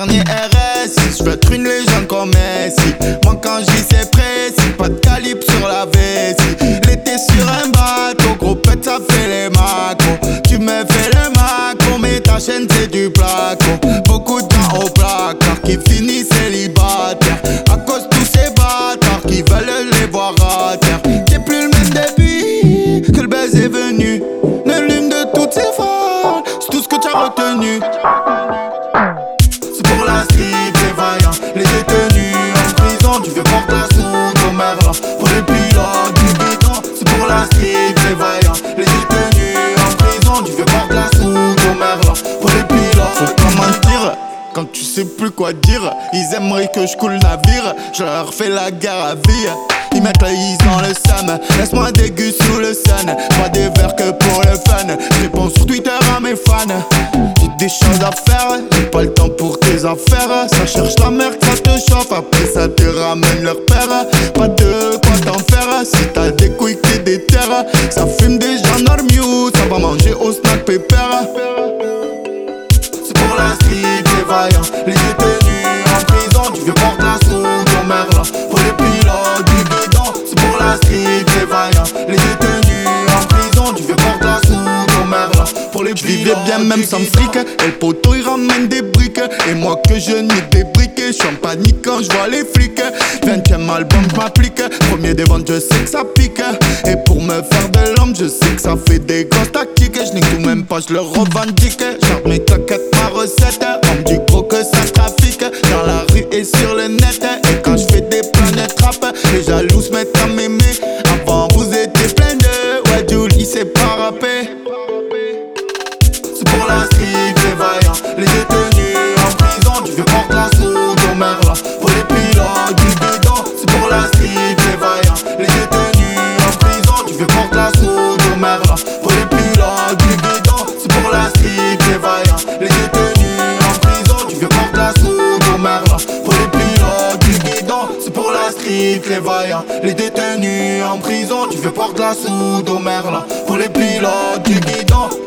dernier RS6. J'veux être une légende comme Messi. Moi quand j'y c'est précis, pas de calibre sur la vessie. L'été sur un bateau, gros pète ça fait les macos. Tu me fais le maco, mais ta chaîne c'est du placo. Beaucoup de gens au placard qui finissent célibataires à cause de tous ces bâtards qui veulent les voir à terre. T'es plus le même depuis que le buzz est venu. Le l'une de toutes ces fois, c'est tout ce que t'as retenu. C'est pour la street, les vaillants, les détenus en prison. Tu veux porter la soude au merlan pour les pilotes du bidon. C'est pour la street, les vaillants, les détenus en prison. Tu veux porter la soude au merlan pour les pilotes. Faut pas mentir quand tu sais plus quoi dire. Ils aimeraient que je coule le navire, je leur fais la guerre à vie. Ils mettent la hisse dans le sam, laisse-moi dégueu sous le sun. Pas des verres que pour le fun, je réponds sur Twitter à mes fans. J'ai des choses à faire, j'ai pas le temps pour tes affaires. Ça cherche la merde, ça te chauffe, après ça te ramène leur père. Pas de quoi t'en faire, si t'as des couilles qui déterrent. Ça fume déjà normaux, ça va manger au snack pépère. C'est pour la street, les vaillants, les détenus en prison. Tu veux porter la soude au merlan pour les pilotes du bidon. C'est pour la street, les vaillants, les détenus en prison. Tu veux porter la soude au merlan pour les pilotes. Je vivais bien même sans fric, et le poteau il ramène des briques. Et moi que je nie des briques, je suis en panique quand je vois les flics. 20ème album je m'applique, premier des ventes je sais que ça pique. Et pour me faire de l'homme je sais que ça fait des grosses tactiques. Je n'ai tout même pas, je le revendique. J'arde mes claquettes, ma recette. On me dit gros que ça trafique dans la rue et sur le net. Et quand je fais des planètes rap, les jaloux se mettent à m'aimer. Avant vous étiez plein de ouais Julie c'est pas rappé. C'est pour la street, les vaillants, les détenus en prison. Tu veux porter la soude au merlan pour les pilotes du bidon. C'est pour la street, les vaillants, les détenus en prison. Tu veux porter la soude au merlan pour les pilotes du bidon. C'est pour la street, les vaillants, les détenus en prison. Tu veux porter la soude au merlan pour les pilotes du bidon. C'est pour la street, les vaillants, les détenus en prison. Tu veux porter la soude au merlan pour les pilotes du guidon.